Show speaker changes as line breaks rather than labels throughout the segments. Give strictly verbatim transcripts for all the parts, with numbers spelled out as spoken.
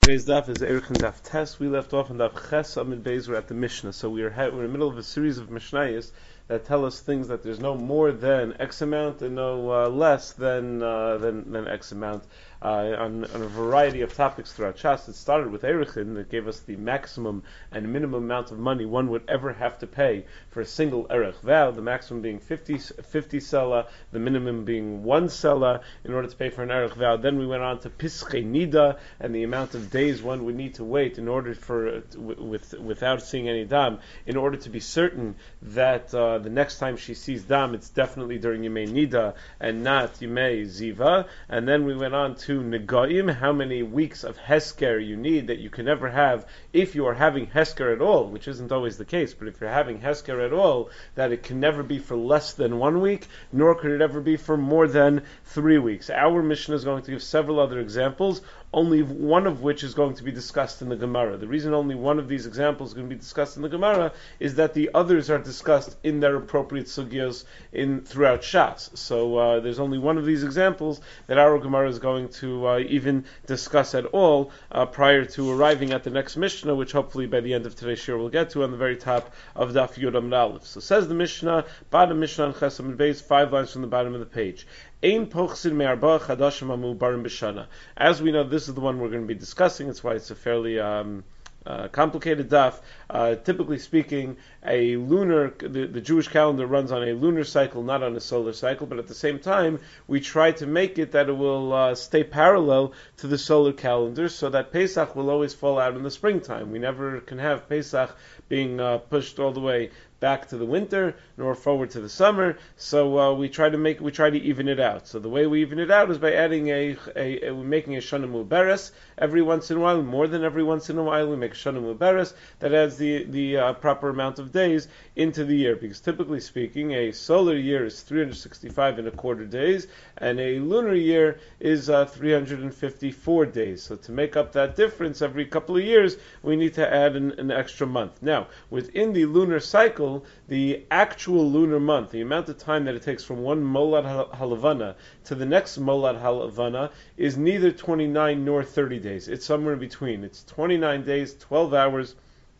Today's daf is Erech Daf Tes. We left off on Daf Ches Amid Beis. We're at the Mishnah, so we are ha- we're in the middle of a series of Mishnayos that tell us things that there's no more than X amount and no uh, less than, uh, than than X amount uh, on, on a variety of topics throughout Shas. It started with Erechin that gave us the maximum and minimum amount of money one would ever have to pay for a single Erech vow. The maximum being fifty, fifty sela, the minimum being one sela in order to pay for an Erech vow. Then we went on to Pischei Nida and the amount of days one would need to wait in order for uh, with without seeing any dam, in order to be certain that uh, the next time she sees dam, it's definitely during Yemei Nida and not Yemei Ziva. And then we went on to Negaim, how many weeks of Hesker you need that you can never have if you are having Hesker at all, which isn't always the case, but if you're having Hesker at all, that it can never be for less than one week, nor could it ever be for more than three weeks. Our Mishnah is going to give several other examples, only one of which is going to be discussed in the Gemara. The reason only one of these examples is going to be discussed in the Gemara is that the others are discussed in their appropriate sugyos in throughout Shas. So uh, there's only one of these examples that our Gemara is going to uh, even discuss at all uh, prior to arriving at the next Mishnah, which hopefully by the end of today's shir we'll get to on the very top of Daf Yud Amud Aleph. So says the Mishnah, bottom Mishnah on Ches Amud Beis, five lines from the bottom of the page. Ein pochsin me'arba chadashim amubarim b'shana. As we know, this is the one we're going to be discussing. That's why it's a fairly um, uh, complicated daf. Uh, typically speaking, a lunar, the, the Jewish calendar runs on a lunar cycle, not on a solar cycle, but at the same time, we try to make it that it will uh, stay parallel to the solar calendar, so that Pesach will always fall out in the springtime. We never can have Pesach being uh, pushed all the way back to the winter, nor forward to the summer. So uh, we try to make, we try to even it out. So the way we even it out is by adding a, a, a we're making a shana muberes every once in a while, more than every once in a while. We make a shana muberes that adds the the uh, proper amount of days into the year. Because typically speaking, a solar year is three hundred sixty-five and a quarter days, and a lunar year is uh, three hundred fifty-four days. So to make up that difference every couple of years, we need to add an, an extra month. Now, within the lunar cycle, the actual lunar month, the amount of time that it takes from one Molad Halavana to the next Molad Halavana, is neither twenty-nine nor thirty days. It's somewhere in between. It's twenty-nine days, twelve hours,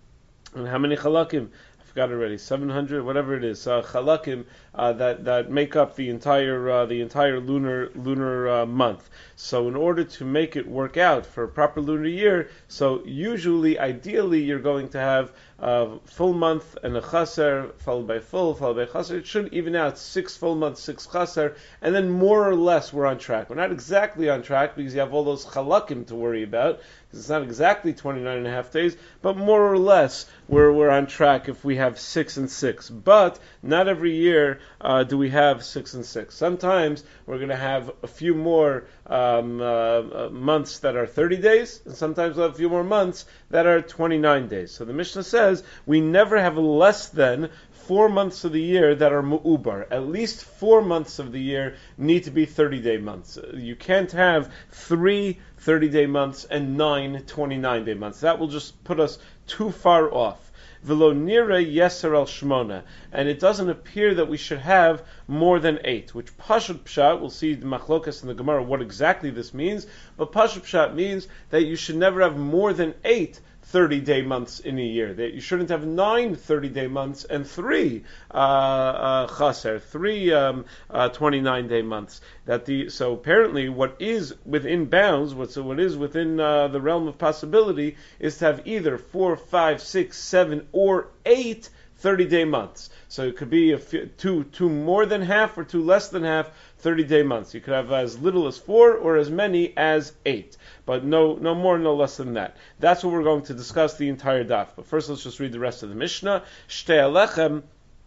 and how many Chalakim? I forgot already. seven hundred, whatever it is, uh, Chalakim uh, that that make up the entire uh, the entire lunar lunar uh, month. So in order to make it work out for a proper lunar year, so usually, ideally, you're going to have a full month and a chaser, followed by full, followed by chaser. It should even out six full months, six chaser, and then more or less we're on track. We're not exactly on track because you have all those chalakim to worry about, because it's not exactly twenty-nine and a half days, but more or less we're, we're on track if we have six and six. But not every year uh, do we have six and six. Sometimes we're going to have a few more um, uh, uh, months that are thirty days, and sometimes we'll have a few more months that are twenty-nine days. So the Mishnah says we never have less than four months of the year that are mu'ubar. At least four months of the year need to be thirty-day months. You can't have three thirty-day months and nine twenty-nine-day months. That will just put us too far off. V'lo nira yeser al shmona, and it doesn't appear that we should have more than eight. Which pashut pshat, we'll see the machlokas in the Gemara what exactly this means. But pashut pshat means that you should never have more than eight thirty-day months in a year. That you shouldn't have nine thirty-day months and three uh, uh, chaser, three um, uh, twenty-nine-day months. That the so apparently what is within bounds, what so what is within uh, the realm of possibility, is to have either four, five, six, seven, or eight thirty-day months. So it could be a few, two, two more than half or two less than half thirty-day months. You could have as little as four or as many as eight. But no, no more, no less than that. That's what we're going to discuss the entire daf. But first, let's just read the rest of the Mishnah. Shtei alechem.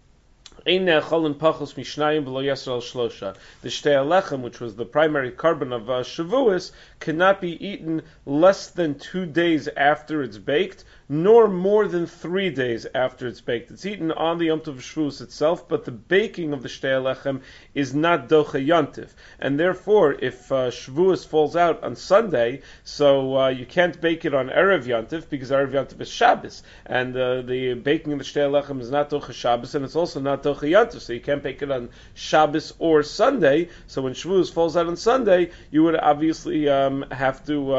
The shtei alechem, which was the primary carbon of uh, Shavuos, cannot be eaten less than two days after it's baked, nor more than three days after it's baked. It's eaten on the Yom Tov Shavuos itself, but the baking of the shtei alechem is not docha yontif, and therefore, if uh, Shavuos falls out on Sunday, so uh, you can't bake it on erev yontif because erev yontif is Shabbos, and uh, the baking of the shtei alechem is not docha Shabbos, and it's also not docha yontif, so you can't bake it on Shabbos or Sunday. So when Shavuos falls out on Sunday, you would obviously um, have to uh,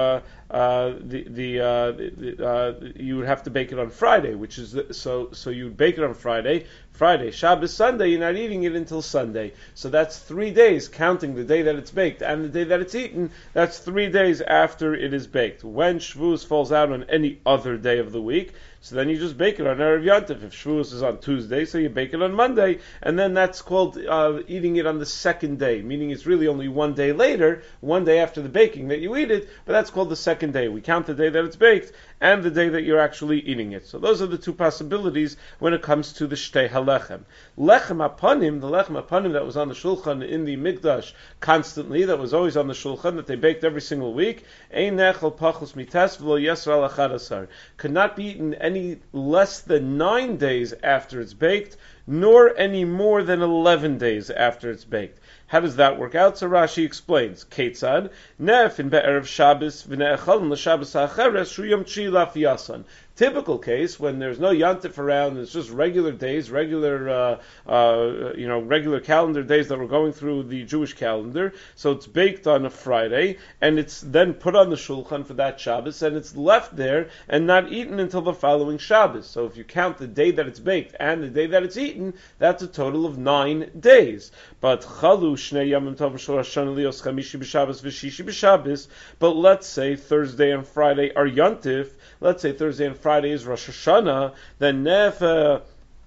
uh, the the, uh, the uh, you would have to bake it on Friday, which is the, so so you would bake it on Friday. Friday, Shabbos, Sunday, you're not eating it until Sunday. So that's three days, counting the day that it's baked and the day that it's eaten. That's three days after it is baked. When Shavuos falls out on any other day of the week, so then you just bake it on Erev Yantif. If Shavuos is on Tuesday, so you bake it on Monday, and then that's called uh, eating it on the second day, meaning it's really only one day later, one day after the baking that you eat it, but that's called the second day. We count the day that it's baked and the day that you're actually eating it. So those are the two possibilities when it comes to the Shtei HaLechem. Lechem Apanim, the Lechem Apanim that was on the Shulchan in the Mikdash constantly, that was always on the Shulchan, that they baked every single week, Ein Nechel Pachus Mitas V'lo Yisrael Achad Asar, could not be eaten any less than nine days after it's baked, nor any more than eleven days after it's baked. How does that work out? So Rashi explains, Ketzad, Nef in Be'erev Shabbos, V'ne'echal l'Shabbos ha'acheres, Shu Yom Tshi Lafiyasan. Typical case, when there's no Yantif around, it's just regular days, regular, uh, uh, you know, regular calendar days that we're going through the Jewish calendar. So it's baked on a Friday, and it's then put on the Shulchan for that Shabbos, and it's left there and not eaten until the following Shabbos. So if you count the day that it's baked and the day that it's eaten, that's a total of nine days. But Chalu Shnei Yamim Tovim Shel Rosh Hashanah Lios Chamishi B'Shabbos V'Shishi B'Shabbos. But let's say Thursday and Friday are Yantif. Let's say Thursday and Friday is Rosh Hashanah, then Nef uh,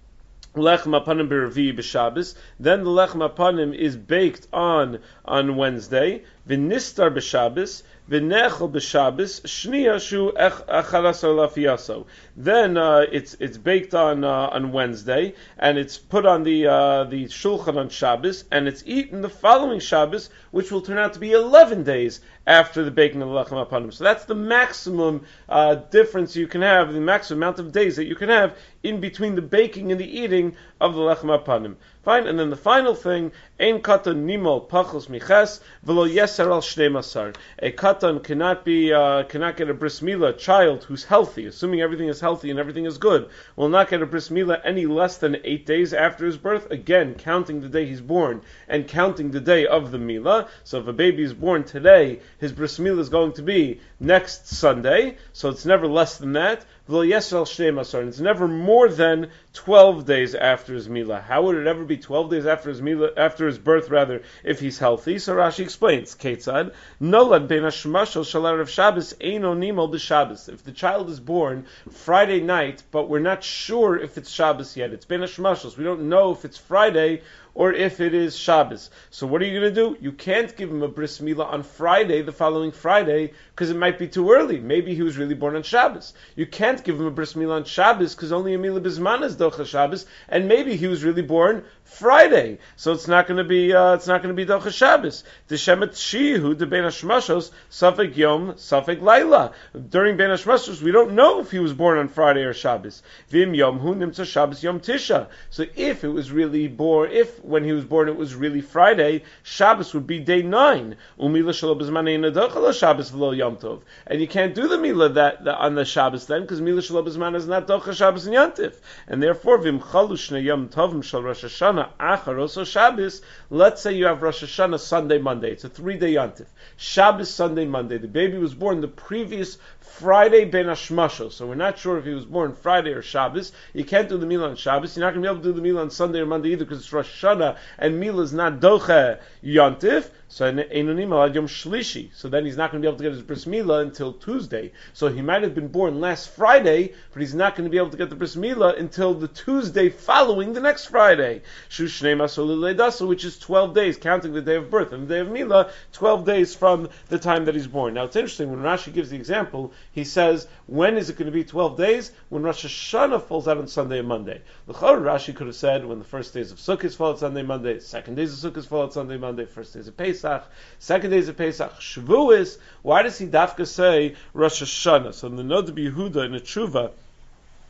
Lechem Apanim B'Revi B'Shabbos, then the Lechem Apanim is baked on on Wednesday, V'Nistar B'Shabbos, V'Nechel B'Shabbos, Shniya Shu Achalasar Lafiyaso. Then uh, it's it's baked on uh, on Wednesday, and it's put on the uh, the Shulchan on Shabbos, and it's eaten the following Shabbos, which will turn out to be eleven days after the baking of the Lechem Apanim. So that's the maximum uh, difference you can have, the maximum amount of days that you can have in between the baking and the eating of the Lechem Apanim. Fine, and then the final thing, Ein Katan Nimol Pachos Miches V'lo Yeser Al Shnei Masar. A Katan cannot be uh, cannot get a bris milah, a child who's healthy, assuming everything is healthy and everything is good, will not get a bris milah any less than eight days after his birth. Again, counting the day he's born and counting the day of the milah. So if a baby is born today, his bris milah is going to be next Sunday. So it's never less than that. V'lo Yeser Al Shnei Masar. And it's never more than twelve days after his milah. How would it ever be twelve days after his milah, after his birth rather, if he's healthy? So Rashi explains, Ketzad, Nolad ben hashmashal shel erev Shabbos eino nimol b'Shabbos. If the child is born Friday night, but we're not sure if it's Shabbos yet, it's ben hashmashal, we don't know if it's Friday or if it is Shabbos. So what are you going to do? You can't give him a bris milah on Friday, the following Friday, because it might be too early. Maybe he was really born on Shabbos. You can't give him a bris milah on Shabbos because only a milah bisman is docha Shabbos, and maybe he was really born Friday. So it's not going to be uh, it's not going to be docha Shabbos. Deshemet shihu de ben hashmashos safek yom safek laila. During ben hashmashos, we don't know if he was born on Friday or Shabbos. Vim yom hu nimtza Shabbos yom tisha. So if it was really born, if when he was born it was really Friday, Shabbos would be day nine. Umila shelo b'zmanei nedocha Shabbos v'lo yom tov. And you can't do the milah that, that on the Shabbos then, because milah shelo b'zman is not docha Shabbos and yantif. And therefore, vim chalu shnei yom tovim shel Rosh Hashanah achar oso Shabbos. Let's say you have Rosh Hashanah Sunday, Monday. It's a three-day yantif. Shabbos, Sunday, Monday. The baby was born the previous Friday ben hashmashos. So we're not sure if he was born Friday or Shabbos. You can't do the milah on Shabbos. You're not going to be able to do the milah on Sunday or Monday either because it's Rosh Hashanah and milah is not docha yantif. So einonim al yom shlishi. So then he's not going to be able to get his bris milah until Tuesday. So he might have been born last Friday, but he's not going to be able to get the bris milah until the Tuesday following the next Friday. Shu shnei masol l'leidasa, which is twelve days, counting the day of birth and the day of milah, twelve days from the time that he's born. Now it's interesting when Rashi gives the example. He says, when is it going to be twelve days? When Rosh Hashanah falls out on Sunday and Monday. L'chor, Rashi could have said when the first days of Sukkot fall out Sunday, Monday, second days of Sukkot fall out Sunday, Monday, first days of Pesach, second days of Pesach, Shavuos. Why does he dafka say Rosh Hashanah? So in the Nod of Yehuda in the Tshuva,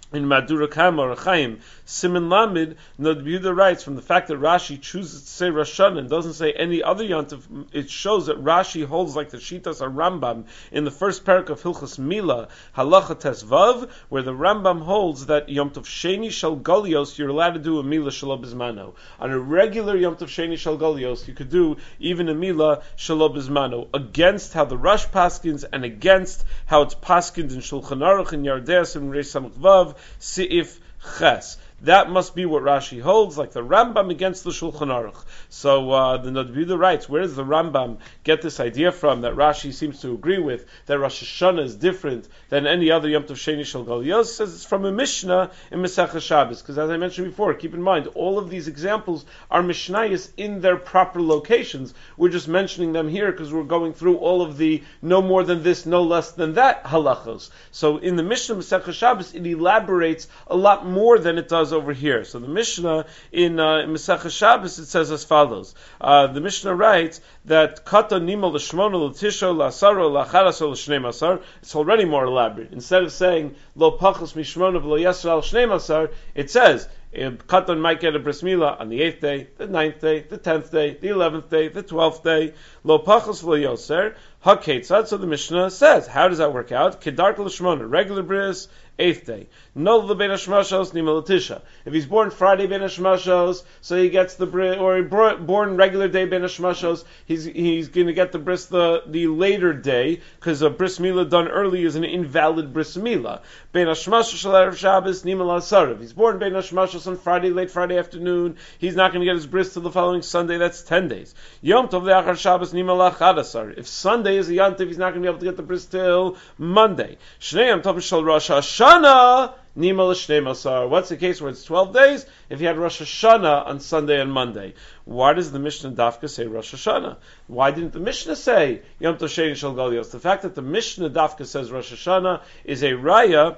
In Madura Kama or Chaim, Siman Lamed, Nod Yehuda writes, from the fact that Rashi chooses to say Rosh Hashanah and doesn't say any other Yontif, it shows that Rashi holds like the Shitas or Rambam in the first parak of Hilchas Mila, Halacha Tes Vav, where the Rambam holds that Yom Tov Sheni Shel Golios, you're allowed to do a Mila Shelo Bizmano. On a regular Yom Tov Sheni Shel Golios, you could do even a Mila Shelo Bizmano, against how the Rosh paskins and against how it's paskind in Shulchan Aruch and Yardeas and Reish Samach Vav, Seif Ches. That must be what Rashi holds, like the Rambam against the Shulchan Aruch. So uh, the Nod Yehuda writes, where does the Rambam get this idea from that Rashi seems to agree with, that Rosh Hashanah is different than any other Yom Tov Sheni Shel Golios? He says it's from a Mishnah in Masechah Shabbos, because as I mentioned before, keep in mind, all of these examples are Mishnayos in their proper locations. We're just mentioning them here because we're going through all of the no more than this, no less than that halachos. So in the Mishnah Masechah Shabbos, it elaborates a lot more than it does over here. So the Mishnah in, uh, in Masechah Shabbos, it says as follows. Uh, the Mishnah writes that Kata Nima L'Shmona L'Tisha L'Asaro L'Acharaso L'Shnei Masar. It's already more elaborate. Instead of saying Lo Pachos Mishmona V'Lo Yisrael Shnei Masar, it says Katan might get a bris milah on the eighth day, the ninth day, the tenth day, the eleventh day, the twelfth day. Lo Pachos V'Lo Yoser HaKetzad. So the Mishnah says, how does that work out? Kedark L'Shmona, regular bris, eighth day. No l'bein hashmashos nima l'tisha. If he's born Friday bein hashmashos, so he gets the bris, or born regular day bein hashmashos, he's he's going to get the bris the, the later day, because a bris milah done early is an invalid bris milah. Bein hashmashos shel erev Shabbos nima l'asar. If he's born bein hashmashos on Friday, late Friday afternoon, he's not going to get his bris till the following Sunday. That's ten days. Yom tov le'achar Shabbos nima l'achadasar. If Sunday is a yontiv, he's not going to be able to get the bris till Monday. Shnei yom tov shel Rosh Hashanah Nima l'shnei masar. What's the case where it's twelve days? If you had Rosh Hashanah on Sunday and Monday. Why does the Mishnah Dafka say Rosh Hashanah? Why didn't the Mishnah say Yom Tov Sheni Shel Golios? The fact that the Mishnah Dafka says Rosh Hashanah is a raya,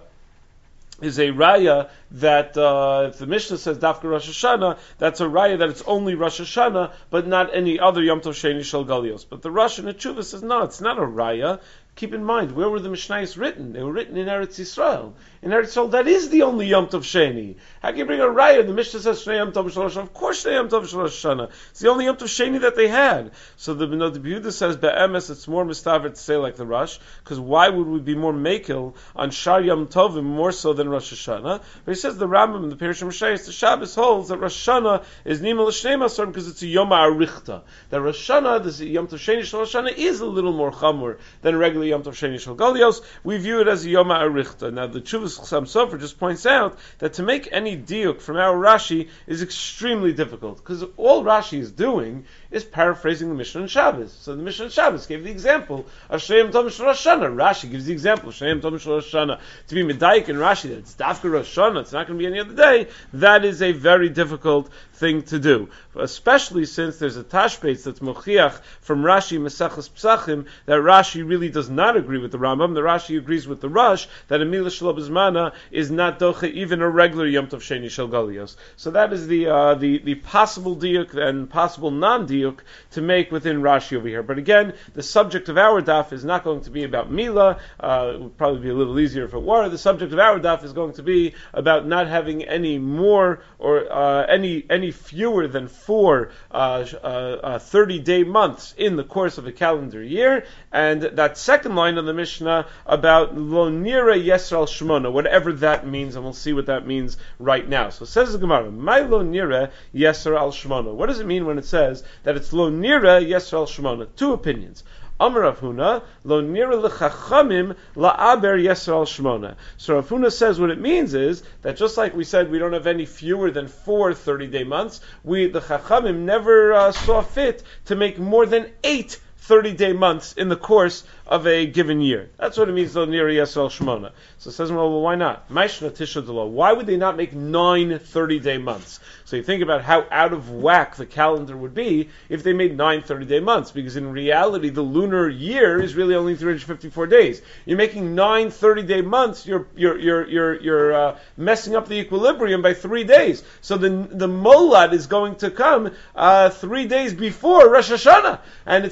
is a raya that uh, if the Mishnah says Dafka Rosh Hashanah, that's a raya that it's only Rosh Hashanah, but not any other Yom Tov Sheni Shel Golios. But the Rosh in the Tshuva says no, it's not a raya. Keep in mind, where were the Mishnayos written? They were written in Eretz Yisrael. In Eretz Yisrael, that is the only Yom Tov Sheni. How can you bring a raya? The Mishnah says Shnei Yom Tov Shel Rosh Hashanah. Of course, Shnei Yom Tov Shel Rosh Hashanah. It's the only Yom Tov Sheni that they had. So the Nod Yehuda says be'emes, it's more mistaver to say like the Rosh, because why would we be more makil on Shar Yom Tovim more so than Rosh Hashanah? But he says the Rambam in the Perush Mishnayos, the Shabbos holds that Rosh Hashanah is Nima L'Shnei Masar because it's a Yom HaArichta. That Rosh Hashanah, this Yom Tov Sheni Shel Rosh Hashanah, is a little more chamur than regular Yom Tov Sheni Shel Golios. We view it as a Yom HaArichta. Now the Chuvas Chassam Sofer just points out that to make any diuk from our Rashi is extremely difficult, because all Rashi is doing is paraphrasing the Mishnah and Shabbos. So the Mishnah and Shabbos gave the example of Shnei Yom Tov Shel Rosh Hashanah. Rashi gives the example of Shnei Yom Tov Shel Rosh Hashanah. To be medayik in Rashi that it's Dafka Rosh Hashanah, it's not going to be any other day, that is a very difficult thing to do. Especially since there's a tashbetz that's mochiach from Rashi Mesachos Psachim that Rashi really does not agree with the Rambam. The Rashi agrees with the Rosh that a Milah Shelo Bizmana is not doche even a regular Yom Tov Sheni Shel Golios. So that is the uh, the the possible diuk and possible non-diuk to make within Rashi over here. But again, the subject of our daf is not going to be about Milah. Uh, it would probably be a little easier if it were. The subject of our daf is going to be about not having any more or uh, any any fewer than four uh, uh, uh, thirty-day months in the course of a calendar year, and that second line of the Mishnah about lo nira yesral shmona, whatever that means, and we'll see what that means right now. So it says the Gemara, my lo nira yesral shmona. What does it mean when it says that it's lo nira yesral shmona? Two opinions. Amar Rav Huna, lo nira l'chachamim la'aber yesral shmona. So Rav Huna says what it means is that just like we said we don't have any fewer than four thirty-day months, we, the chachamim, never uh, saw fit to make more than eight thirty-day months in the course of a given year. That's what it means, lo nira yesral shmona. So it says, well, why not? Maishna tisha d'lo. Why would they not make nine thirty-day months? So you think about how out of whack the calendar would be if they made nine thirty-day months, because in reality the lunar year is really only three hundred fifty-four days. You're making nine thirty-day months, you're you're you're you're, you're uh, messing up the equilibrium by three days. So the the molad is going to come uh, three days before Rosh Hashanah, and it's gonna it's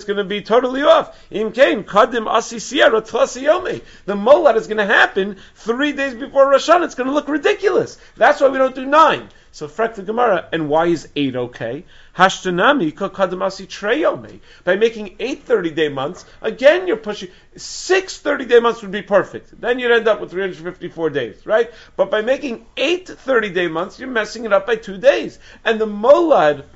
it's going to be totally off. Im kain kadim asi siyara tlasi yomi. The molad is going to happen three days before Rosh Hashanah. It's going to look ridiculous. That's why we don't do nine. So frek the Gemara, and why is eight okay? Hashtanami kadamasi treyomi. By making eight thirty-day months, again you're pushing six thirty-day months would be perfect. Then you'd end up with three hundred fifty-four days, right? But by making eight thirty-day months, you're messing it up by two days. And the molad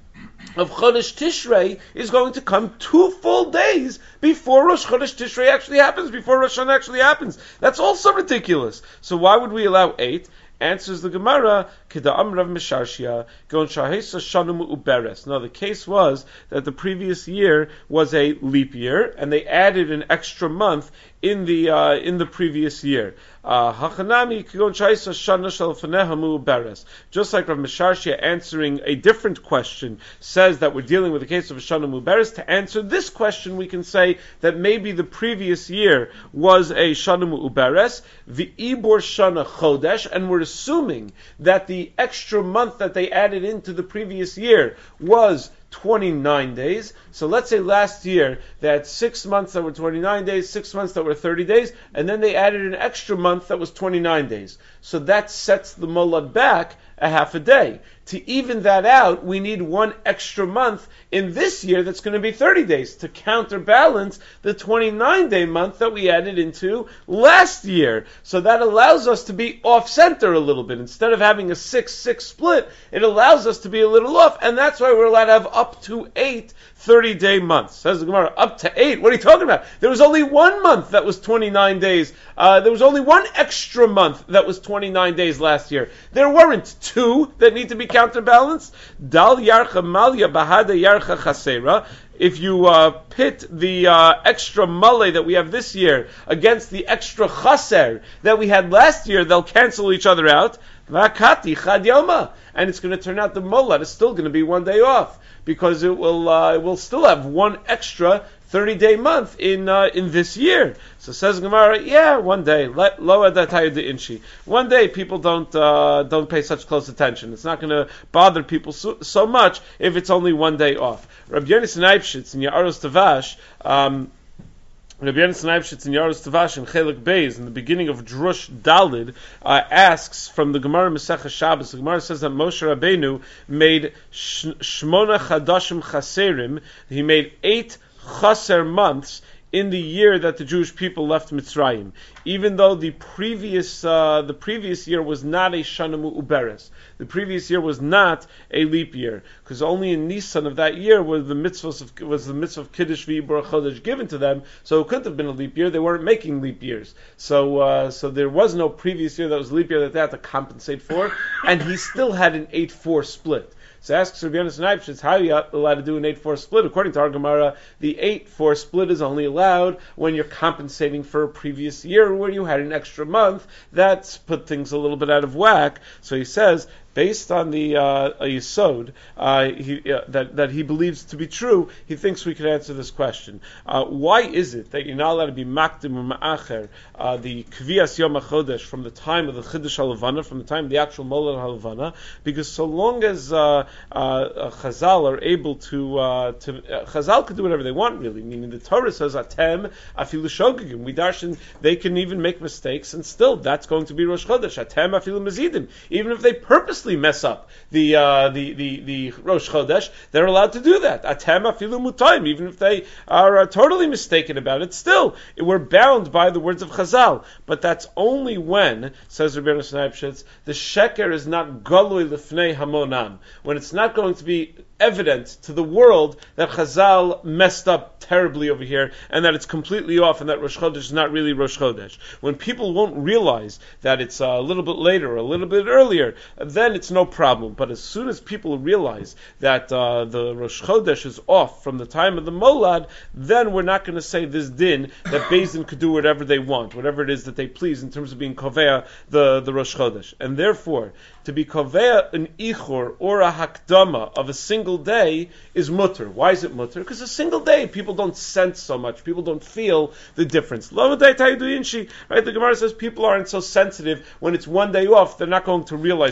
of Chodesh Tishrei is going to come two full days before Rosh Chodesh Tishrei actually happens, before Rosh Hashanah actually happens. That's also ridiculous. So why would we allow eight? Answers the Gemara, Kida'am Rav Misharshia, Gon Shahesa Shanum Uberes. Now the case was that the previous year was a leap year, and they added an extra month in the uh, in the previous year. Hachanami Gon Shahesa Shana Shalfanehamu Uberes. Just like Rav Misharshia answering a different question says that we're dealing with the case of Shanum Uberes, to answer this question we can say that maybe the previous year was a Shanum Uberes, the Ibor Shana Chodesh, and we're assuming that the extra month that they added into the previous year was twenty-nine days. So let's say last year they had six months that were twenty-nine days, six months that were thirty days, and then they added an extra month that was twenty-nine days. So that sets the molad back a half a day. To even that out, we need one extra month in this year that's going to be thirty days to counterbalance the twenty-nine day month that we added into last year. So that allows us to be off-center a little bit. Instead of having a six six split, it allows us to be a little off, and that's why we're allowed to have up to eight thirty-day months. Says the Gemara, up to eight? What are you talking about? There was only one month that was twenty-nine days. Uh, there was only one extra month that was twenty-nine days last year. There weren't two that need to be counterbalanced. Dal yarcha malya bahada yarcha chasera. If you uh, pit the uh, extra male that we have this year against the extra chaser that we had last year, they'll cancel each other out. Vakati chad yoma. And it's going to turn out the molad is still going to be one day off, because it will uh, it will still have one extra thirty-day month in uh, in this year. So says Gemara, yeah, one day. Loa datayu de inchi. One day people don't uh, don't pay such close attention. It's not going to bother people so, so much if it's only one day off. Rabbi Yonasan Eibshitz in Yaros Tavash. Um, Rabbi Yonasan Eibshitz in Yaros Tavash in Chelik Beis, in the beginning of Drush Dalid, uh, asks from the Gemara Masechah Shabbos. The Gemara says that Moshe Rabbeinu made sh- Shmona Chadashim Chaserim. He made eight Chaser months in the year that the Jewish people left Mitzrayim, even though the previous uh, the previous year was not a Shana Uberes. The previous year was not a leap year, because only in Nisan of that year was the mitzvah of, was the mitzvah of Kiddush v'Yibor Chodesh given to them. So it couldn't have been a leap year. They weren't making leap years, so uh, so there was no previous year that was a leap year that they had to compensate for, and he still had an eight four split. So asks Rabbi Yonasan Eibshitz, how are you allowed to do an eight four split? According to our Gemara, the eight four split is only allowed when you're compensating for a previous year where you had an extra month. That's put things a little bit out of whack. So he says, based on the uh, a yesod uh, he, uh, that that he believes to be true, he thinks we could answer this question. Uh, why is it that you're not allowed to be makdim or ma'acher uh, the kviyas yom hachodesh from the time of the chiddush halavana, from the time of the actual molad halavana? Because so long as uh, uh, Chazal are able to, uh, to uh, Chazal could do whatever they want, really. Meaning the Torah says atem afilu shogegim. We darshan they can even make mistakes, and still that's going to be Rosh Chodesh. Atem afilu mazidim. Even if they purposely mess up the uh, the, the the Rosh Chodesh, they're allowed to do that. Atem afilu mutayim, even if they are uh, totally mistaken about it, still we're bound by the words of Chazal. But that's only when, says Rabbi Yonasan Eibshitz, the sheker is not galui lefnei hamonam, when it's not going to be evident to the world that Chazal messed up terribly over here, and that it's completely off, and that Rosh Chodesh is not really Rosh Chodesh. When people won't realize that it's a little bit later or a little bit earlier, then it's no problem. But as soon as people realize that uh, the Rosh Chodesh is off from the time of the Molad, then we're not going to say this din that Beis Din could do whatever they want, whatever it is that they please in terms of being Kovea the, the Rosh Chodesh. And therefore, to be Kovea an Ichor or a Hakdama of a single day is mutter. Why is it mutter? Because a single day people don't sense so much. People don't feel the difference. Right? The Gemara says people aren't so sensitive when it's one day off. They're not going to realize it so much.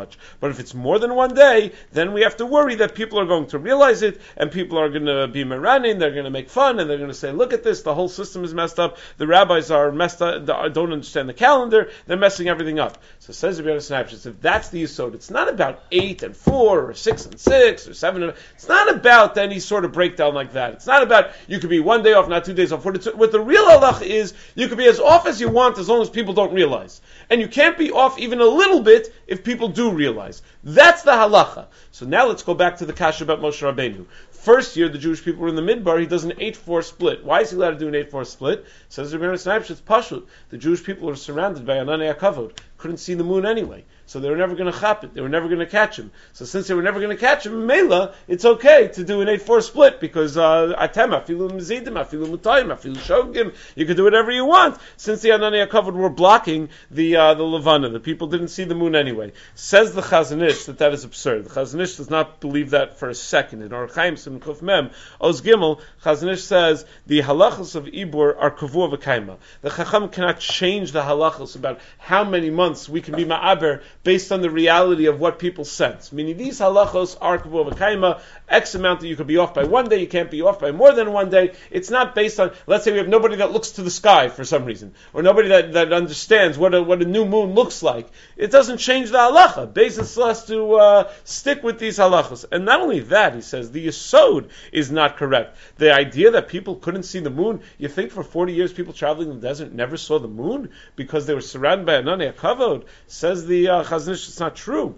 much. But if it's more than one day, then we have to worry that people are going to realize it, and people are going to be meranin, they're going to make fun, and they're going to say, look at this, the whole system is messed up, the rabbis are messed up, don't understand the calendar, they're messing everything up. So says Rabbi Yonah, if that's the yisod, it's not about eight and four, or six and six, or seven and it's not about any sort of breakdown like that. It's not about you could be one day off, not two days off. What, it's, what the real halach is, you could be as off as you want as long as people don't realize. And you can't be off even a little bit if people do realize. That's the halacha. So now let's go back to the kasha about Moshe Rabbeinu. First year, the Jewish people were in the midbar, he does an eight four split. Why is he allowed to do an eight four split? Says Rabbi Yonah, it's pashut. The Jewish people were surrounded by Ananei HaKavod. Couldn't see the moon anyway. So they were never going to chap it. They were never going to catch him. So since they were never going to catch him, Mela, it's okay to do an eight four split because atem, afilu mizidim, afilu mutayim, afilu shogim, you could do whatever you want. Since the Ananei HaKavod were blocking the uh, the Levana, the people didn't see the moon anyway. Says the Chazon Ish that that is absurd. The Chazon Ish does not believe that for a second. In Orach Chaim Sim Kuf Mem Oz Gimel, Chazon Ish says the halachos of Ibur are kavua v'kaima. The Chacham cannot change the halachos about how many months we can be ma'aber based on the reality of what people sense. Meaning these halachos are kavua v'kaima, X amount that you could be off by one day, you can't be off by more than one day. It's not based on, let's say we have nobody that looks to the sky for some reason, or nobody that, that understands what a, what a new moon looks like. It doesn't change the halacha. Basis has to uh, stick with these halachos. And not only that, he says, the yesod is not correct. The idea that people couldn't see the moon, you think for forty years people traveling in the desert never saw the moon because they were surrounded by Ananei HaKavod? Says the uh, Chazon Ish, it's not true.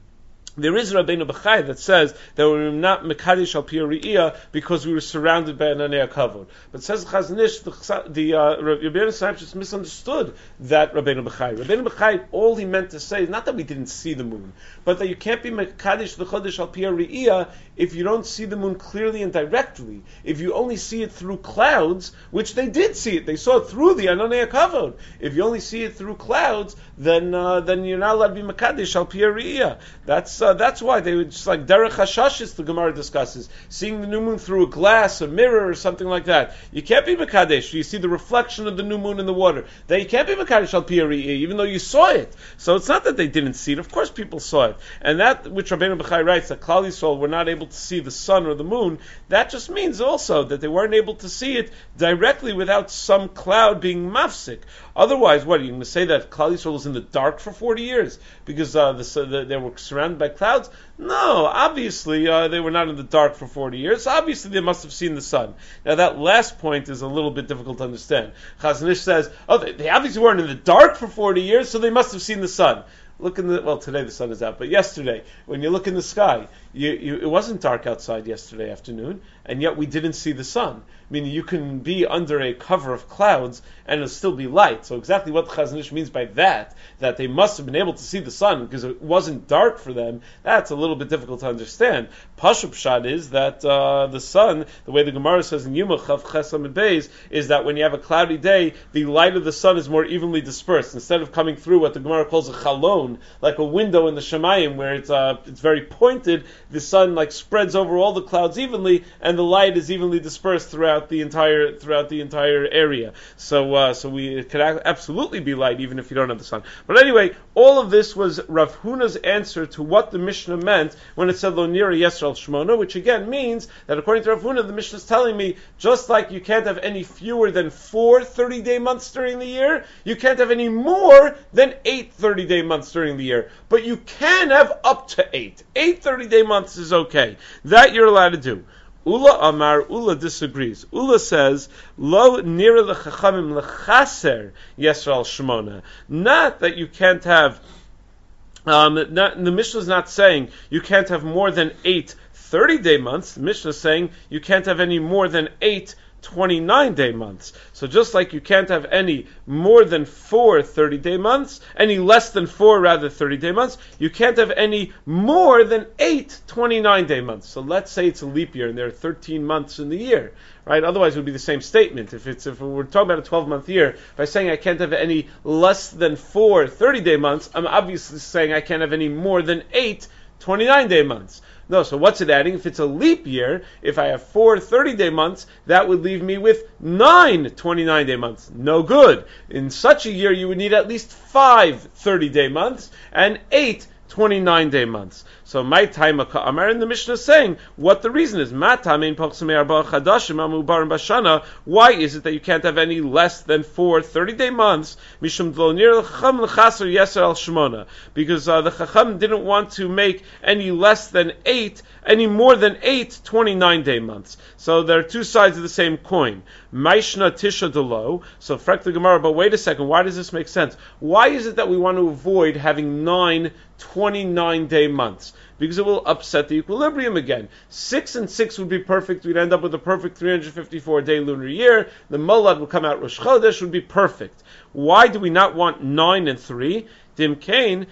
There is Rabbeinu Bechai that says that we were not Mekadesh al Pi Re'iyah because we were surrounded by Ananei HaKavod. But says Chazon Ish, the, the uh, Rabbeinu Bechai just misunderstood that Rabbeinu Bechai. Rabbeinu Bechai, all he meant to say is not that we didn't see the moon, but that you can't be Mekadesh L'Chodesh al Pi Re'iyah if you don't see the moon clearly and directly. If you only see it through clouds, which they did see it, they saw it through the Ananei HaKavod. If you only see it through clouds, then uh, then you're not allowed to be Mekadesh al Pi Re'iyah. That's uh, that's why they would just like Derech Hashashis, the Gemara discusses, seeing the new moon through a glass, a mirror, or something like that. You can't be Mekadesh. You see the reflection of the new moon in the water. Then you can't be Mekadesh al Pi Re'iyah, even though you saw it. So it's not that they didn't see it. Of course people saw it. And that which Rabbeinu Bechai writes, that Klal Yisrael were not able to see the sun or the moon, that just means also that they weren't able to see it directly without some cloud being mafsik. Otherwise, what, are you going to say that Klal Yisrael was in the dark for forty years because uh, the, the, they were surrounded by clouds? No, obviously uh, they were not in the dark for forty years. Obviously they must have seen the sun. Now that last point is a little bit difficult to understand. Chazon Ish says, oh, they, they obviously weren't in the dark for forty years, so they must have seen the sun. Look in the, well, today the sun is out, but yesterday, when you look in the sky, you, you, it wasn't dark outside yesterday afternoon, and yet we didn't see the sun. Meaning you can be under a cover of clouds and it'll still be light. So exactly what the Chazon Ish means by that, that they must have been able to see the sun because it wasn't dark for them, that's a little bit difficult to understand. Pashup Pshat is that uh, the sun, the way the Gemara says in Yuma Chav Chesam and Beis, is that when you have a cloudy day, the light of the sun is more evenly dispersed. Instead of coming through what the Gemara calls a chalon, like a window in the Shemayim where it's uh, it's very pointed, the sun like spreads over all the clouds evenly, and the light is evenly dispersed throughout the entire throughout the entire area. So uh, so we it could absolutely be light even if you don't have the sun. But anyway, all of this was Rav Huna's answer to what the Mishnah meant when it said Lo Nira Yisrael Shmona, which again means that according to Rav Huna, the Mishnah is telling me just like you can't have any fewer than four thirty-day months during the year, you can't have any more than eight thirty-day months during the year. But you can have up to eight. Eight thirty-day months is okay. That you're allowed to do. Ula Amar, Ula disagrees. Ula says, Lo nira l'chachamim l'chaser Yisrael Shmona. Not that you can't have, um, not, the Mishnah is not saying you can't have more than eight thirty-day months. The Mishnah is saying you can't have any more than eight twenty-nine-day months. So just like you can't have any more than four thirty-day months, any less than four, rather, thirty-day months, you can't have any more than eight twenty-nine-day months. So let's say it's a leap year and there are thirteen months in the year, right? Otherwise it would be the same statement. If it's if we're talking about a twelve-month year, by saying I can't have any less than four thirty-day months, I'm obviously saying I can't have any more than eight twenty-nine-day months. No, so what's it adding? If it's a leap year, if I have four thirty-day months, that would leave me with nine twenty-nine-day months. No good. In such a year, you would need at least five thirty-day months and eight twenty-nine day months. So my time Amar in the Mishnah is saying what the reason is. Why is it that you can't have any less than four thirty day months? Because uh, the Chacham didn't want to make any less than eight, any more than eight twenty-nine day months. So there are two sides of the same coin. Maishna Tisha Delo. So Frek the Gemara, but wait a second, why does this make sense? Why is it that we want to avoid having nine twenty-nine day months? Because it will upset the equilibrium again. Six and six would be perfect. We'd end up with a perfect three hundred fifty-four day lunar year. The Molad would come out Rosh Chodesh, would be perfect. Why do we not want nine and three? Dimkain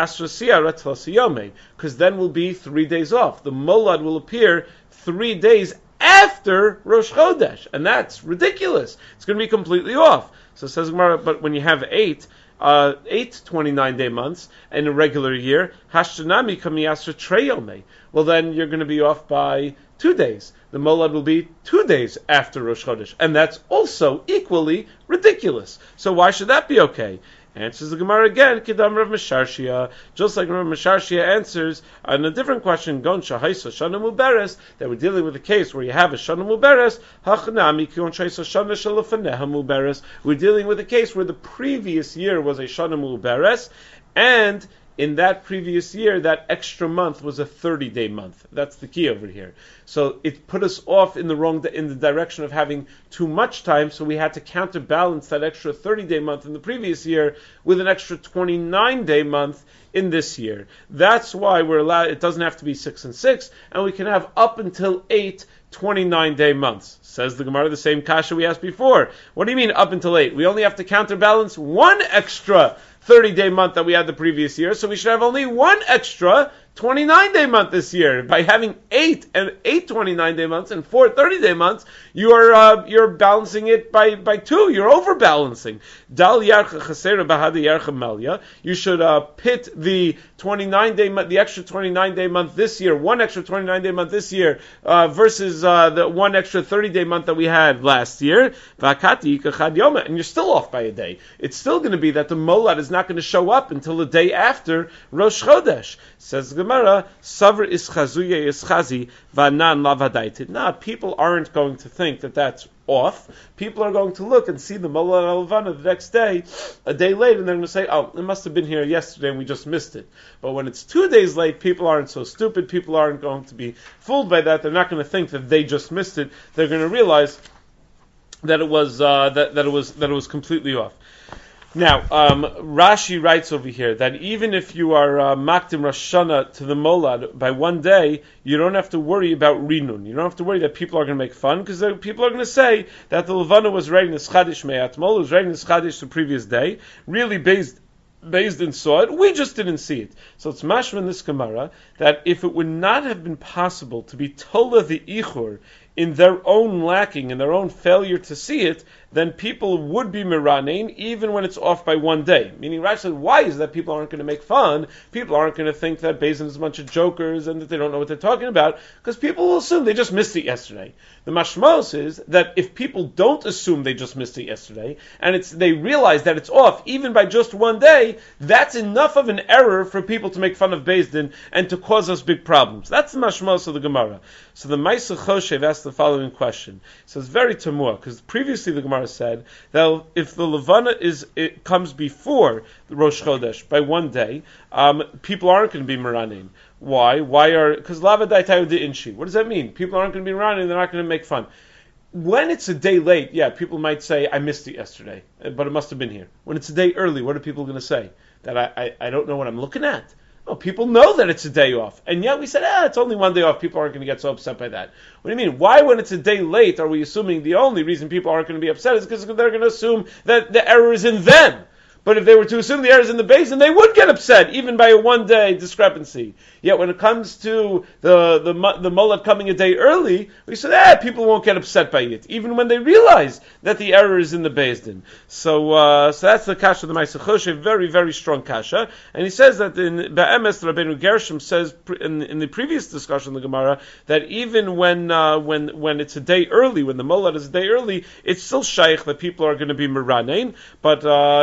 miyasra because then we'll be three days off. The Molad will appear three days after Rosh Chodesh, and that's ridiculous. It's going to be completely off. So it says Gemara, but when you have eight, uh, eight twenty-nine day months in a regular year, hashtanami kamiyasra treyome. Well, then you're going to be off by two days. The Molad will be two days after Rosh Chodesh, and that's also equally ridiculous. So why should that be okay? Answers the Gemara again, Kedam Rav Mesharshia, just like Rav Mesharshia answers on a different question, Gon Shahaisa Shana Muberes, that we're dealing with a case where you have a Shana Muberes, Hachnami Kion Shaisa Shana Shalafaneha Muberes. We're dealing with a case where the previous year was a Shana Muberes, and in that previous year, that extra month was a thirty day month. That's the key over here. So it put us off in the wrong, in the direction of having too much time, so we had to counterbalance that extra thirty day month in the previous year with an extra twenty-nine day month in this year. That's why we're allowed, it doesn't have to be six and six, and we can have up until eight twenty-nine day months. Says the Gemara, the same kasha we asked before. What do you mean up until eight? We only have to counterbalance one extra thirty day month that we had the previous year, so we should have only one extra twenty-nine day month this year. By having eight and eight twenty-nine day months and four thirty day months, you are uh, you're balancing it by, by two. You're overbalancing. Dal yarcha chasera bahada yarcha malya. You should uh, pit the twenty-nine day month, the extra twenty-nine day month this year, one extra twenty-nine day month this year uh, versus uh, the one extra thirty day month that we had last year. Vakati kachad yoma, and you're still off by a day. It's still going to be that the molad is not going to show up until the day after Rosh Chodesh. Says the Gemara, Savr ischazuye ischazi vanan lavadaitit. Nah, people aren't going to think that that's off. People are going to look and see the Molad al-Levana the next day, a day late, and they're going to say, oh, it must have been here yesterday and we just missed it. But when it's two days late, people aren't so stupid. People aren't going to be fooled by that. They're not going to think that they just missed it. They're going to realize that it was uh, that, that it was that it was completely off. Now, um, Rashi writes over here that even if you are uh, makdim Rosh Hashanah to the Molad by one day, you don't have to worry about Rinun. You don't have to worry that people are going to make fun, because people are going to say that the Levana was reading the Schadish Me'atmol, was reading the Schadish the previous day, really based Based in saw it, we just didn't see it. So it's mashma in this Gemara that if it would not have been possible to be tola the ichur in their own lacking, in their own failure to see it, then people would be miranein even when it's off by one day. Meaning, Rashi said, why is that people aren't going to make fun? People aren't going to think that Beis Din is a bunch of jokers and that they don't know what they're talking about, because people will assume they just missed it yesterday. The mashmos is that if people don't assume they just missed it yesterday, and it's they realize that it's off even by just one day, that's enough of an error for people to make fun of Beis Din and to cause us big problems. That's the mashmos of the Gemara. So the Maisa Choshev asked the following question. It says very tamua, because previously the Gemara said that if the Levana is it comes before the Rosh Chodesh by one day, um, people aren't going to be meranin. Why? Why are because lavadai tayu de inshi? What does that mean? People aren't going to be meranin. They're not going to make fun. When it's a day late, yeah, people might say I missed it yesterday, but it must have been here. When it's a day early, what are people going to say? That I, I, I don't know what I'm looking at. Oh, people know that it's a day off. And yet we said, ah, it's only one day off. People aren't going to get so upset by that. What do you mean? Why, when it's a day late, are we assuming the only reason people aren't going to be upset is because they're going to assume that the error is in them? But if they were to assume the error is in the Beis Din, they would get upset, even by a one-day discrepancy. Yet when it comes to the the, the mullet coming a day early, we said, ah, people won't get upset by it, even when they realize that the error is in the Beis Din. So uh, so that's the kasha of the Maisa Choshev, very, very strong kasha. And he says that in Be'emes, Rabbeinu Gershom says in, in the previous discussion of the Gemara, that even when uh, when when it's a day early, when the mullet is a day early, it's still shaykh that people are going to be meranein, but uh, it's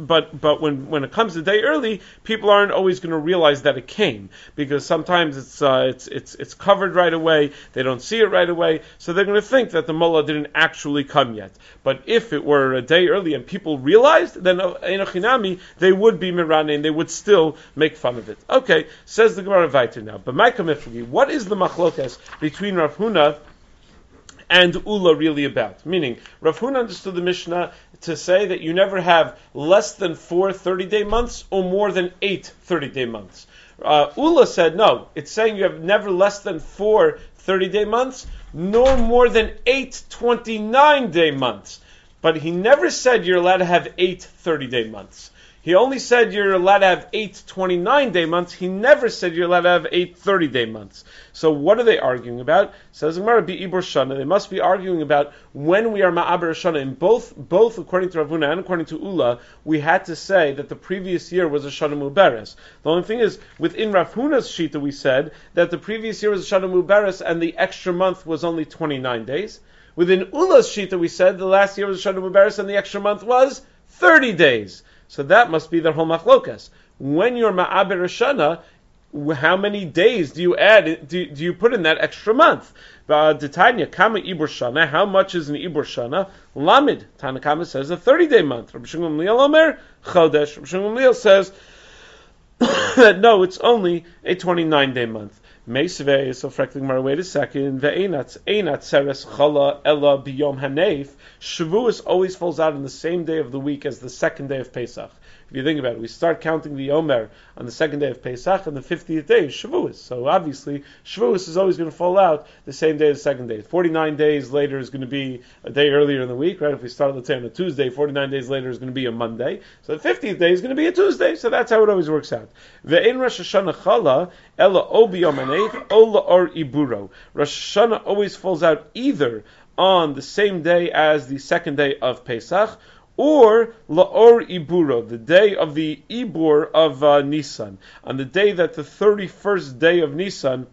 but but when, when it comes a day early, people aren't always going to realize that it came, because sometimes it's uh, it's it's it's covered right away. They don't see it right away, so they're going to think that the mullah didn't actually come yet. But if it were a day early and people realized, then Einochinami, they would be mirane and they would still make fun of it. Okay, says the Gemara Vayter now. But my kamifagi, what is the machlokes between Rav Huna and Ula really about? Meaning, Rav Huna understood the Mishnah to say that you never have less than four thirty-day months or more than eight thirty-day months. Uh, Ula said, no, it's saying you have never less than four thirty-day months, nor more than eight twenty-nine-day months. But he never said you're allowed to have eight thirty-day months. He only said you're allowed to have eight twenty-nine-day months. He never said you're allowed to have eight thirty-day months. So what are they arguing about? Says Gemara, Ibur Shana. They must be arguing about when we are Ma'aber Shana. In both, both according to Rav Huna and according to Ula, we had to say that the previous year was a Shana Muberes. The only thing is, within Rav Huna's Shita, we said that the previous year was a Shana Muberes and the extra month was only twenty-nine days. Within Ula's Shita, we said the last year was a Shana Muberes and the extra month was thirty days. So that must be their whole machlokas. When you're Ma'aber Shana, how many days do you add, do, do you put in that extra month? Tanya, Kama Ibur Shana, how much is an Ibur Shana? Lamid, Tanakama says a thirty-day month. Rabbi Shimon Gamliel Omer, Chodesh. Rabbi Shimon Gamliel says that no, it's only a twenty-nine-day month. Meisvei, so frekling mar, wait a second, ve'enat, einat seres chala ella biyom hanef. Shavuos always falls out on the same day of the week as the second day of Pesach. If you think about it, we start counting the Omer on the second day of Pesach, and the fiftieth day is Shavuos. So obviously, Shavuos is always going to fall out the same day as the second day. forty-nine days later is going to be a day earlier in the week, right? If we start, let's say, on a Tuesday, forty-nine days later is going to be a Monday. So the fiftieth day is going to be a Tuesday. So that's how it always works out. Ve'en Rosh Hashanah chala ella o biyom hanef ola or iburo. Rosh Hashanah always falls out either on the same day as the second day of Pesach, or La'or Iburo, the day of the Ibur of uh, Nisan, on the day that the thirty-first day of Nisan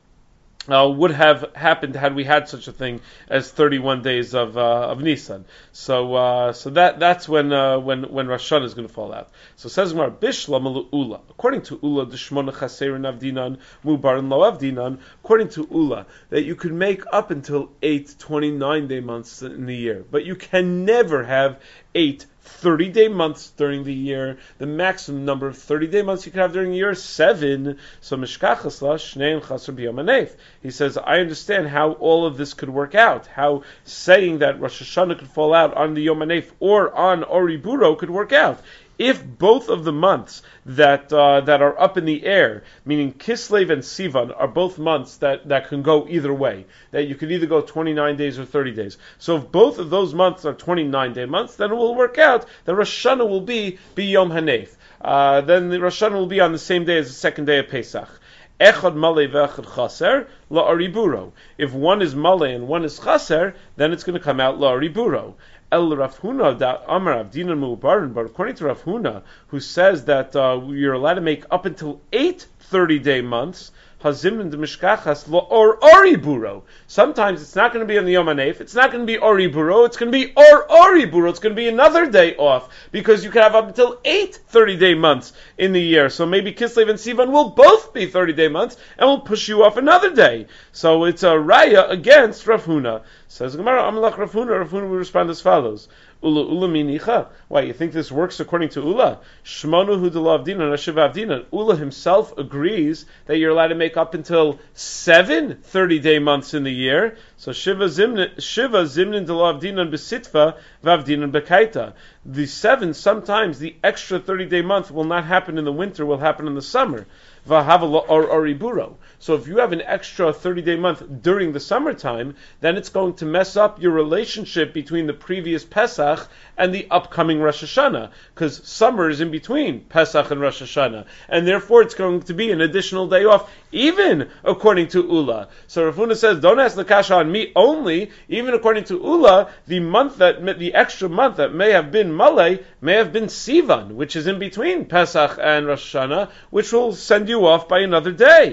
Uh, would have happened had we had such a thing as thirty-one days of uh, of Nisan. So uh, so that that's when uh, when when Rosh Hashanah is going to fall out. So says Gemara, Bishlam Ula. According to Ula, the Shmona Chaserin Avdinan Mubarin Lo Avdinan. According to Ula, that you could make up until eight twenty-nine day months in the year, but you can never have eight thirty-day months during the year. The maximum number of thirty-day months you can have during the year is seven. So Mishkachasla Shneim Chaser B'Yom Hanef. He says, I understand how all of this could work out. How saying that Rosh Hashanah could fall out on the Yom Hanef or on Ori Buro could work out. If both of the months that uh, that are up in the air, meaning Kislev and Sivan, are both months that, that can go either way, that you could either go twenty-nine days or thirty days. So if both of those months are twenty-nine day months, then it will work out that Rosh Hashanah will be B'Yom Hanef. Uh, then the Rosh Hashanah will be on the same day as the second day of Pesach. Echad malei ve'echad chaser la'ariburo. If one is malei and one is chaser, then it's going to come out la'ariburo. El Rav Huna da Amar Avdinan Mubarin, but according to Rav Huna, who says that uh, you're allowed to make up until eight thirty-day months, Hazimn de Mishkachas lo or Ori Buro. Sometimes it's not going to be on the Yom Hanef, it's not going to be Ori Buro, it's going to be or Ori Buro, it's going to be another day off, because you can have up until eight thirty-day months in the year. So maybe Kislev and Sivan will both be thirty-day months, and will push you off another day. So it's a raya against Rav Huna. Says Gemara, Amalach Rav Huna, Rav Huna will respond as follows. Ula Ula minicha. Why, you think this works according to Ula? Shmonu hu delavdinan, Ashiv avdinan. Ula himself agrees that you're allowed to make up until seven thirty-day months in the year. So Shiva zimnin, Shiva zimnin delavdinan besitva, vavdinan bekaita. The seven, sometimes the extra thirty-day month will not happen in the winter, will happen in the summer. Vahavala or oriburo. So if you have an extra thirty-day month during the summertime, then it's going to mess up your relationship between the previous Pesach and the upcoming Rosh Hashanah, because summer is in between Pesach and Rosh Hashanah, and therefore it's going to be an additional day off, even according to Ula. So Rav Huna says, don't ask the kasha on me only. Even according to Ula, the month that the extra month that may have been Malay may have been Sivan, which is in between Pesach and Rosh Hashanah, which will send you off by another day.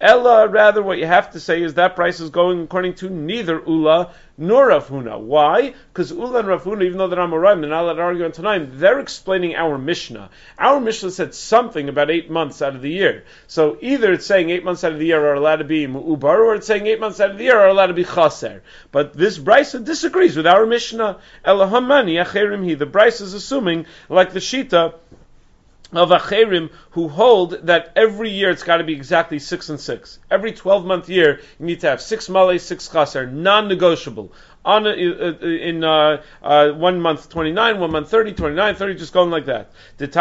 Ella, rather, what you have to say is that price is going according to neither Ula nor Rav Huna. Why? Because Ula and Rav Huna, even though they're Amoraim, they're not allowed to argue on Tanaim, they're explaining our Mishnah. Our Mishnah said something about eight months out of the year. So either it's saying eight months out of the year are allowed to be Mu'ubar, or it's saying eight months out of the year are allowed to be Chaser. But this Brisa disagrees with our Mishnah. Elahamani Acherim Hi. The Brisa is assuming, like the Shita of Acherim, who hold that every year it's got to be exactly six and six. Every twelve-month year, you need to have six malay, six chaser, non-negotiable. On in uh, uh, one month twenty-nine, one month thirty, twenty-nine, thirty, just going like that.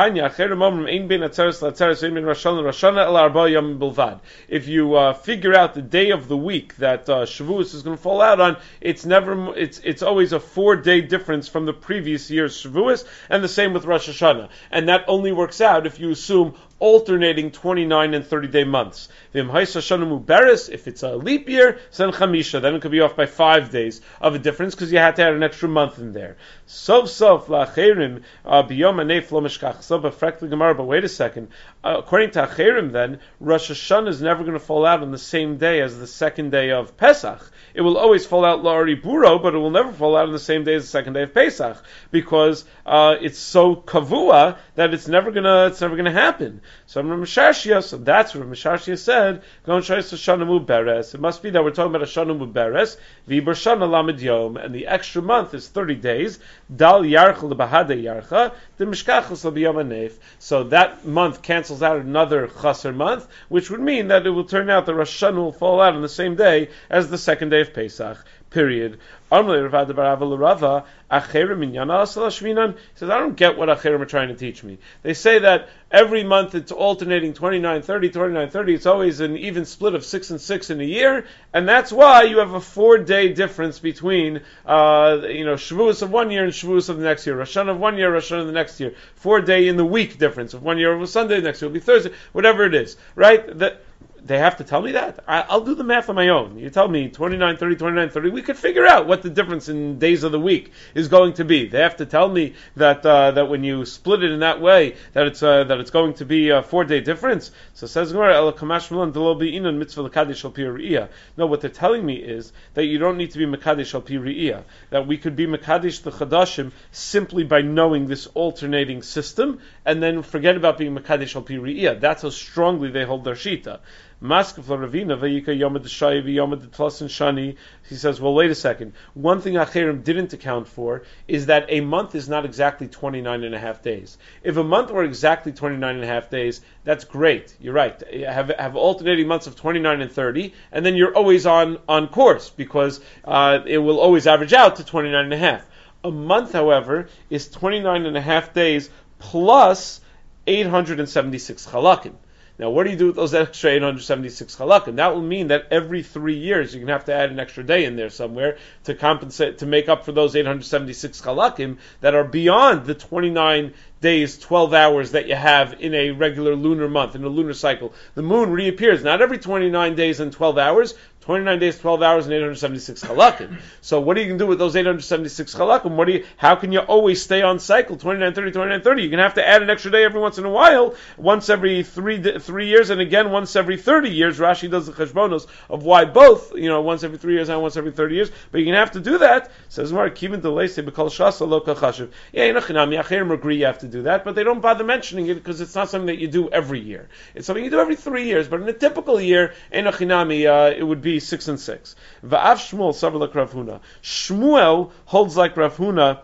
If you uh, figure out the day of the week that uh, Shavuos is going to fall out on, it's never, it's it's always a four-day difference from the previous year's Shavuos, and the same with Rosh Hashanah. And that only works out if you assume alternating twenty-nine and thirty day months. If it's a leap year, then chamisha, then it could be off by five days of a difference because you had to add an extra month in there. Sof sof la'acherim biyom anef lo mishkach. So, but frekli gemara. But wait a second. Uh, according to Acherim, then Rosh Hashanah is never going to fall out on the same day as the second day of Pesach. It will always fall out la'ari buro, but it will never fall out on the same day as the second day of Pesach because uh, it's so kavua that it's never gonna it's never gonna happen. So I'm Mishashia, so that's what Mishashia said. Go and show us Shana Muberes. It must be that we're talking about a Shana Muberes. V'Iber Shana Lamed Yom, and the extra month is thirty days. Dal Yarcha LeBahada Yarcha. The Mishkachos LeBiyom Anef. So that month cancels out another Chaser month, which would mean that it will turn out that Rosh Hashanah will fall out on the same day as the second day of Pesach. Period. He says, I don't get what Acherim are trying to teach me. They say that every month it's alternating twenty-nine thirty, twenty-nine thirty. It's always an even split of six and six in a year, and that's why you have a four-day difference between, uh, you know, Shavuos of one year and Shavuos of the next year, Rosh Hashanah of one year, Rosh Hashanah of the next year. Four-day in the week difference of one year over Sunday, the next year will be Thursday, whatever it is, right? That they have to tell me that? I, I'll do the math on my own. You tell me twenty-nine thirty, twenty-nine thirty, we could figure out what the difference in days of the week is going to be. They have to tell me that uh, that when you split it in that way, that it's uh, that it's going to be a four-day difference. So says Gemara, no, what they're telling me is that you don't need to be Mekadesh al Pi Re'iyah, that we could be Mekadesh the Chadashim simply by knowing this alternating system, and then forget about being Mekadesh al Pi Re'iyah. That's how strongly they hold their Shita. He says, well, wait a second. One thing Acherim didn't account for is that a month is not exactly twenty-nine and a half days. If a month were exactly twenty-nine and a half days, that's great. You're right. Have, have alternating months of twenty-nine and thirty, and then you're always on, on course because uh, it will always average out to twenty-nine and a half. A month, however, is twenty-nine and a half days plus eight hundred seventy-six chalakim. Now, what do you do with those extra eight hundred seventy-six chalakim? That will mean that every three years you're going to have to add an extra day in there somewhere to compensate, to make up for those eight hundred seventy-six chalakim that are beyond the twenty-nine days, twelve hours that you have in a regular lunar month, in a lunar cycle. The moon reappears not every twenty-nine days and twelve hours, twenty-nine days, twelve hours, and eight hundred seventy-six chalakim. So what are you going to do with those eight hundred seventy-six chalakim? What do you, how can you always stay on cycle, twenty-nine thirty, twenty-nine thirty? You're going to have to add an extra day every once in a while, once every three three years, and again once every thirty years. Rashi does the cheshbonos of why both, you know, once every three years and once every thirty years. But you're going to have to do that. Says Mar, Kivin Delese B'Kol Shasa Lo Kachashiv. Yeah, Yinachinami, Acherim agree you have to do that, but they don't bother mentioning it because it's not something that you do every year. It's something you do every three years, but in a typical year, Yinachinami, uh, it would be six and six. Va'av Shmuel savar like Rav Huna. Shmuel holds like Rav Huna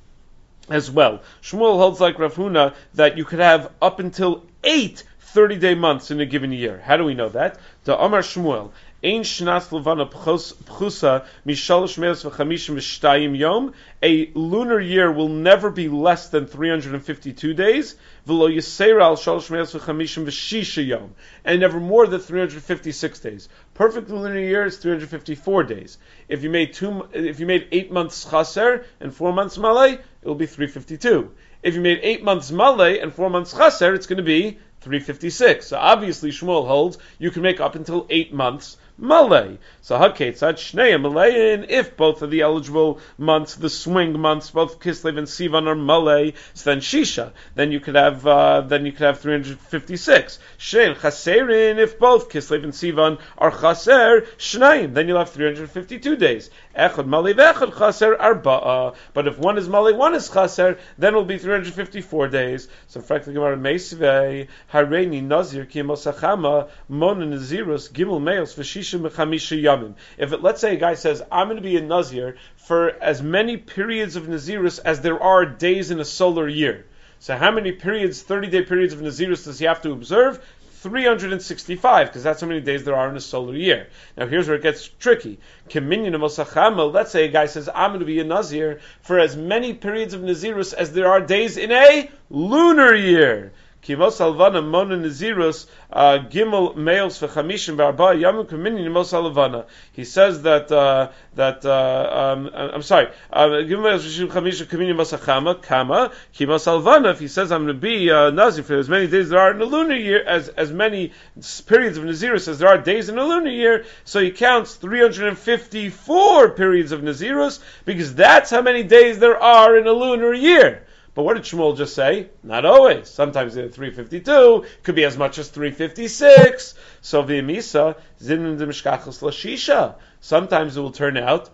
as well. Shmuel holds like Rav Huna that you could have up until eight thirty-day months in a given year. How do we know that? The Amar Shmuel. Ein shnas levana pchusa mishalosh meos v'chamishim v'shtayim yom. A lunar year will never be less than three hundred fifty-two days. V'lo yisera al shalosh meos v'chamishim v'shisha yom. And never more than three hundred fifty-six days. Perfect lunar year is three hundred fifty-four days. If you made two, if you made eight months chaser and four months malay, it will be three hundred fifty-two. If you made eight months malay and four months chaser, it's going to be three hundred fifty-six. So obviously Shmuel holds you can make up until eight months malay. So haketzad shneim malayin, if both of the eligible months, the swing months, both Kislev and Sivan are malay, so then shisha, then you could have uh, then you could have three hundred fifty-six. Shein chaserin, if both Kislev and Sivan are chaser, shneim, then you'll have three hundred fifty-two days. Echad malay ve'echad chaser arba'a, but if one is malay, one is chaser, then it will be three hundred fifty-four days. So frankly, Gemara meisvei hareini nazir ki mosachama mon nazirus gimel meils v'shisha mechamisha yamim. If it, let's say a guy says, I'm going to be a nazir for as many periods of nazirus as there are days in a solar year. So how many periods, thirty-day periods of nazirus does he have to observe? three hundred sixty-five, because that's how many days there are in a solar year. Now here's where it gets tricky. Let's say a guy says, I'm going to be a nazir for as many periods of nazirus as there are days in a lunar year. Kimos alvana mona nazirus gimel males v'chamishim b'arba yamim kaminyan kimos alvana. He says that uh, that uh, um, I'm sorry. Gimel males v'chamishim kaminyan masachama kama kimos alvana. If he says I'm going to be uh, nazir for as many days there are in a lunar year, as as many periods of nazirus as there are days in a lunar year, so he counts three hundred fifty-four periods of nazirus because that's how many days there are in a lunar year. But what did Shmuel just say? Not always. Sometimes it's three fifty-two, could be as much as three fifty-six. So v'yemisa zinin demishkachos lashisha. Sometimes it will turn out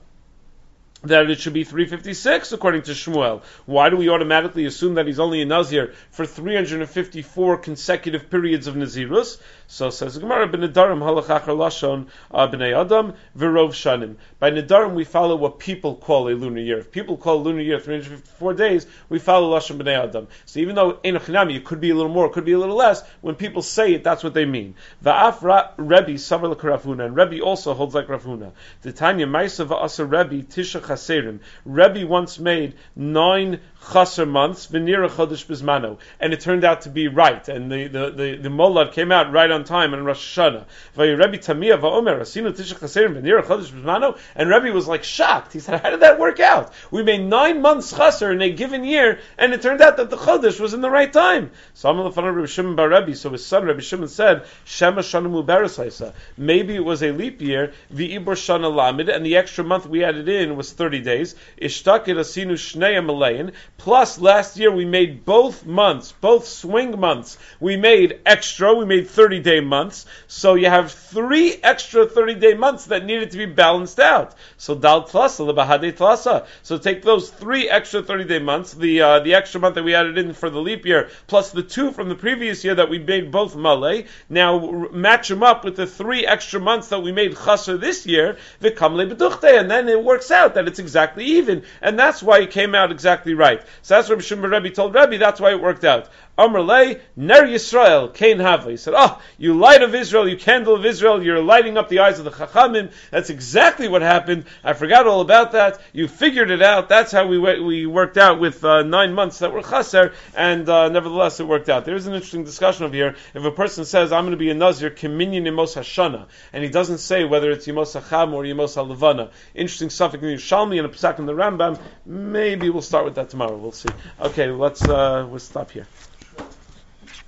that it should be three fifty-six according to Shmuel. Why do we automatically assume that he's only a Nazir for three hundred fifty-four consecutive periods of Nazirus? So says the Gemara, B'nedarim halachachar lashon b'nei adam v'rov shanim. By Nedarim we follow what people call a lunar year. If people call a lunar year three hundred fifty-four days, we follow lashon b'nei adam. So even though ein chinami, it could be a little more, it could be a little less, when people say it, that's what they mean. Va'af Rebbe savar like Rav Huna, and Rebbe also holds like Rav Huna. The Tanya Ma'isa va'asa Rebbe tisha chaserim. Rebbe once made nine chaser months, v'nira chodesh bizmano, and it turned out to be right, and the the the, the molad came out right on time in Rosh Hashanah. Rebbe Tamiyah va'omer asinu tisha chaserim v'nira chodesh bizmano, and Rebbe was like shocked. He said, "How did that work out? We made nine months chaser in a given year, and it turned out that the chodesh was in the right time." So Amal Lefanav Rebbe Shimon bar Rebbe, so his son Rebbe Shimon said, "Shema shana muberes haisa." Maybe it was a leap year, v'ibor shana lamid, and the extra month we added in was thirty days. Ishtakid asinu shnei amalein. Plus, last year we made both months, both swing months, we made extra, we made thirty-day months, so you have three extra thirty-day months that needed to be balanced out. So dal tlasa, lebahade tlasa. So take those three extra thirty-day months, the uh, the extra month that we added in for the leap year, plus the two from the previous year that we made both malay, now r- match them up with the three extra months that we made chaser this year, v'kamle beduchte, and then it works out that it's exactly even, and that's why it came out exactly right. So that's what Rebbe Shimon Rebbe told Rebbe, that's why it worked out. Amr lei, Ner Yisrael, Kain Hava. He said, oh, you light of Israel, you candle of Israel, you're lighting up the eyes of the Chachamim. That's exactly what happened. I forgot all about that. You figured it out. That's how we we worked out with uh, nine months that were chaser, and uh, nevertheless it worked out. There is an interesting discussion over here. If a person says, I'm going to be a Nazir, Keminyan Yemos Hashana, and he doesn't say whether it's Yemos Hacham or Yemos HaLevana. Interesting stuff in the Yerushalmi and a Pesach in the Rambam. Maybe we'll start with that tomorrow. We'll see. Okay, let's uh, we'll stop here.